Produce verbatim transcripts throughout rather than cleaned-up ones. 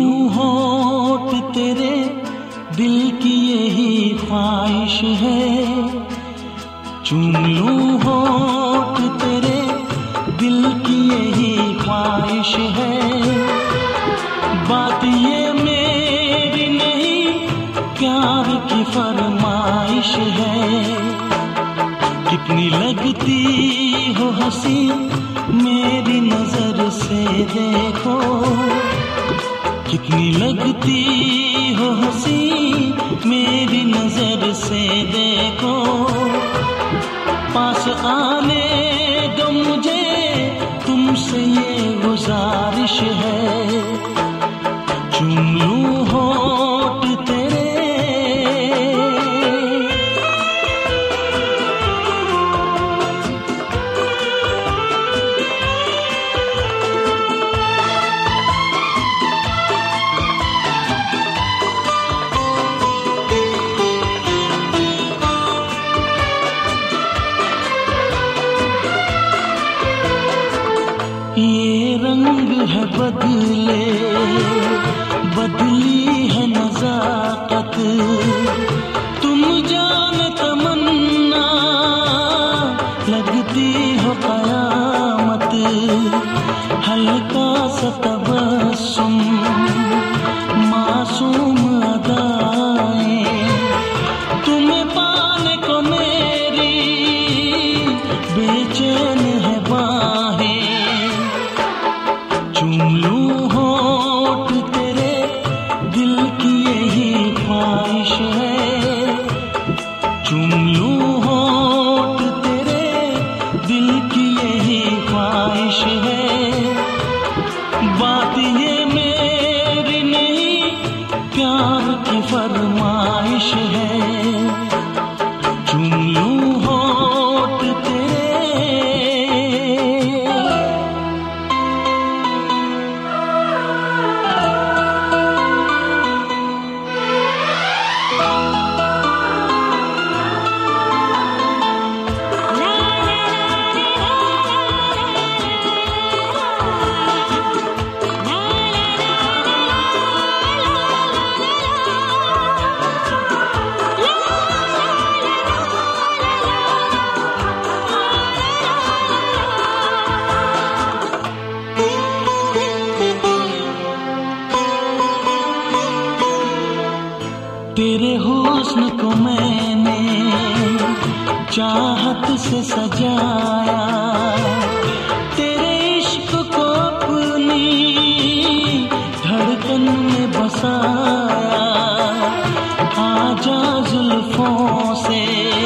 लूं होठ तेरे, दिल की यही ख्वाहिश है। चूम लूं होठ तेरे, दिल की यही ख्वाहिश है। बात ये मेरी नहीं, प्यार की फरमाइश है। कितनी लगती हो हंसी, मेरी नजर से देखो। कितनी लगती हो हंसी, मेरी नजर से देखो। पास आने दो मुझे, तुमसे ये गुजारिश है। चूम लूं होठ तेरे। ये रंग है बदले, बदली है नजाकत। तुम जान तमन्ना, लगती हो कयामत। हल्का सा तबस्सुम, मासूम अदाएं। तुम्हें पाने को मेरी बेचैन है बाहें। चूम लूं होठ तेरे, दिल की यही ख्वाहिश है। चूम लूं होठ तेरे, दिल की यही ख्वाहिश है। बात ये मेरी नहीं, प्यार की फरमाइश है। चूम लूं होठ तेरे। तेरे हुस्न को मैंने चाहत से सजाया। तेरे इश्क को अपनी धड़कन में बसाया। आजा जुल्फों से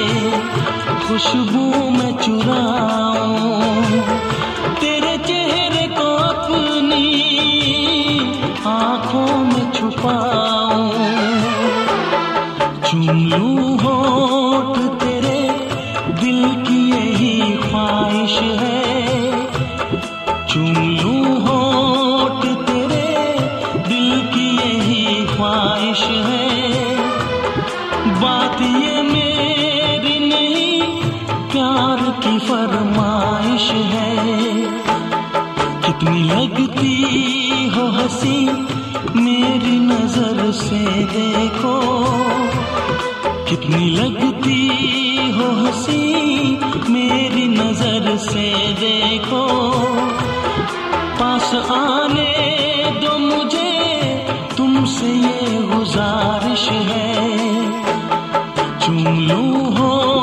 खुशबू में चुराऊं, तेरे चेहरे को अपनी आँखों में छुपाऊं। चूम लूं होठ तेरे, दिल की यही ख्वाहिश है। चूम लूं होठ तेरे, दिल की यही ख्वाहिश है। बात ये मेरी नहीं, प्यार की फरमाइश है। कितनी लगती हो हंसी, मेरी नजर से देखो। कितनी लगती हो हंसी, मेरी नजर से देखो। पास आने दो मुझे, तुमसे ये गुजारिश है। चूम लूं हो